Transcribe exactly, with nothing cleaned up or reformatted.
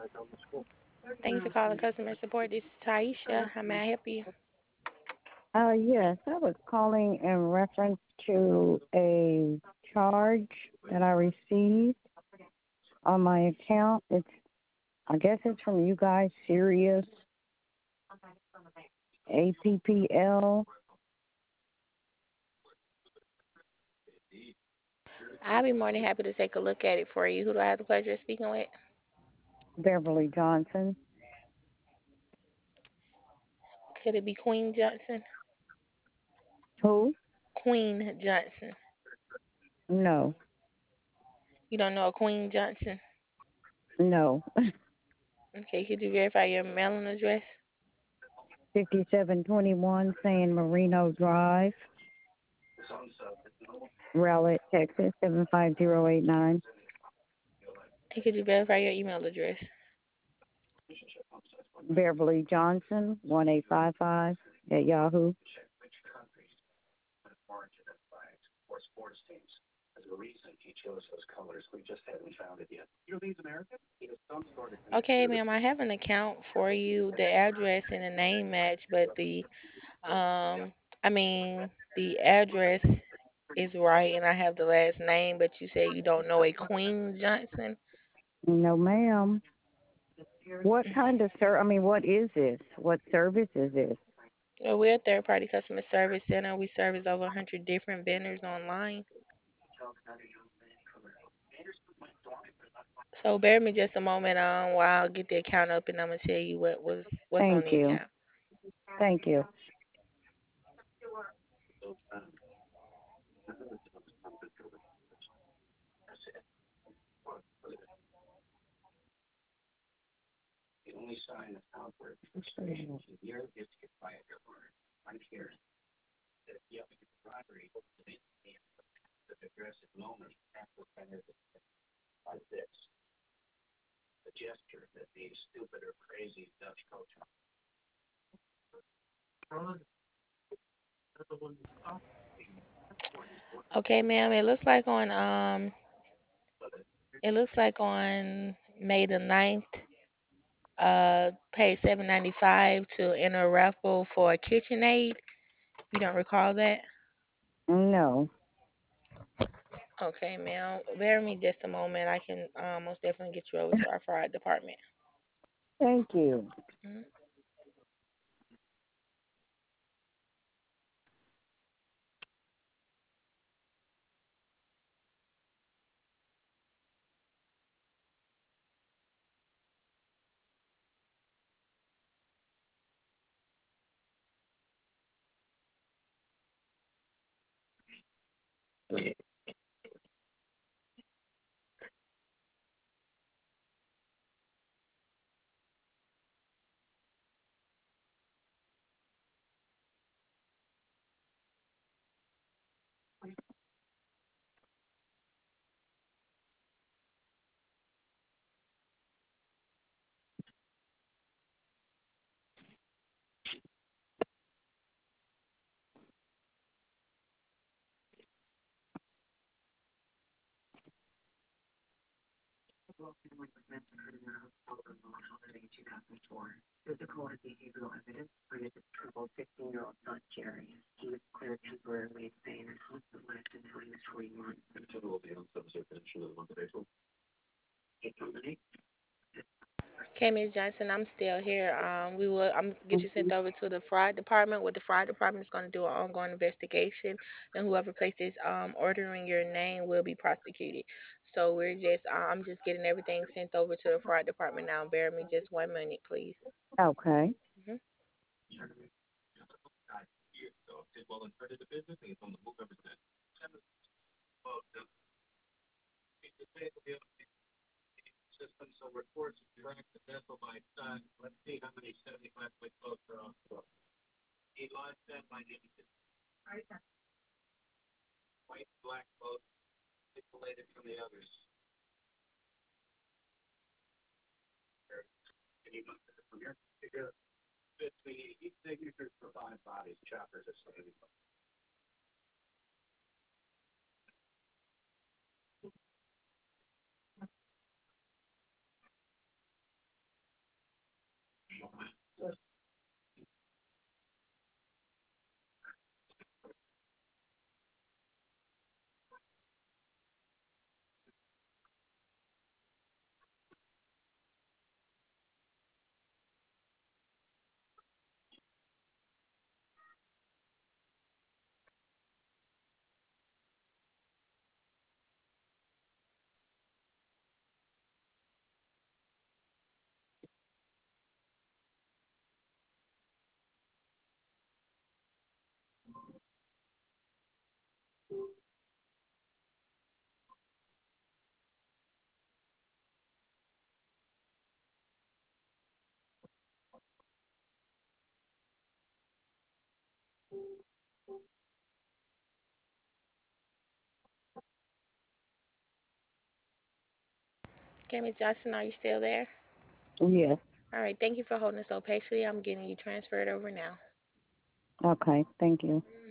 Thank you for calling customer support. This is Taisha. How may I help you? Uh, yes, I was calling in reference to a charge that I received on my account. It's, I guess it's from you guys, Sirius A P P L, I'll be more than happy to take a look at it for you. Who do I have the pleasure of speaking with? Beverly Johnson. Could it be Queen Johnson? Who? Queen Johnson. No, You don't know a Queen Johnson? no. Okay, could you verify your mailing address? fifty-seven twenty-one San Marino Drive, Rowlett, Texas, seven five zero eight nine. And could you verify your email address? Beverly Johnson, one eight five five at Yahoo. Okay, ma'am, I have an account for you. The address and the name match, but the um, I mean, the address is right, and I have the last name, but you say you don't know a Queen Johnson. No, ma'am. What kind of ser? I mean, what is this? What service is this? Well, we're a third party customer service center. We service over one hundred different vendors online. So bear with me just a moment um, while I get the account up and I'm going to tell you what was what's on Thank the you. account. Thank you. Okay, ma'am, it looks like on um it looks like on May the ninth, uh paid seven ninety-five to enter a raffle for a KitchenAid. You don't recall that? No. Okay, ma'am. Bear with me just a moment. I can um, most definitely get you over to our fraud department. Thank you. Mhm. Okay, Miss Johnson, I'm still here. Um, we will. I'm get you sent Mhm. over to the fraud department. What the fraud department is going to do an ongoing investigation, and whoever places um order in your name will be prosecuted. So we're just. Uh, I'm just getting everything sent over to the fraud department now. Bear with me just one minute, please. Okay. hmm Okay, Miss Johnson, are you still there? Yes. All right, thank you for holding so patiently. I'm getting you transferred over now. Okay. Thank you.